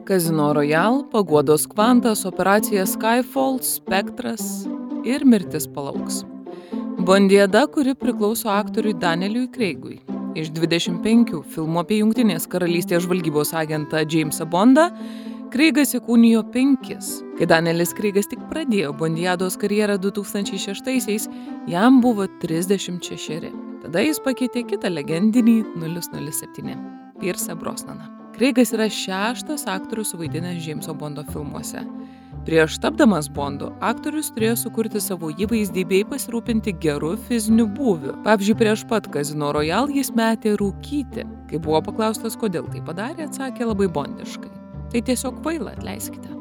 Casino Royale, Paguodos kvantas, Operacija Skyfall, Spektras ir Mirtis palauks. Bondiada, kuri priklauso aktoriui Danieliui Craigui. Iš 25 filmų apie Jungtinės karalystės žvalgybos agentą Jamesą Bondą, Craigas įkūnijo 5. Kai Danielis Craigas tik pradėjo Bondiados karjerą 2006-aisiais, jam buvo 36. Tada jis pakeitė kitą legendinį 007 – Pierce'ą Brosnaną. Craigas yra 6. aktorius suvaidinęs Jameso Bondo filmuose. Prieš tapdamas Bondu, aktorius turėjo sukurti savo įvaizdį bei pasirūpinti geru fiziniu būviu. Pavyzdžiui, prieš pat Casino Royale jis metė rūkyti. Kai buvo paklaustas, kodėl tai padarė, atsakė labai bondiškai. Tai tiesiog kvaila, atleiskite.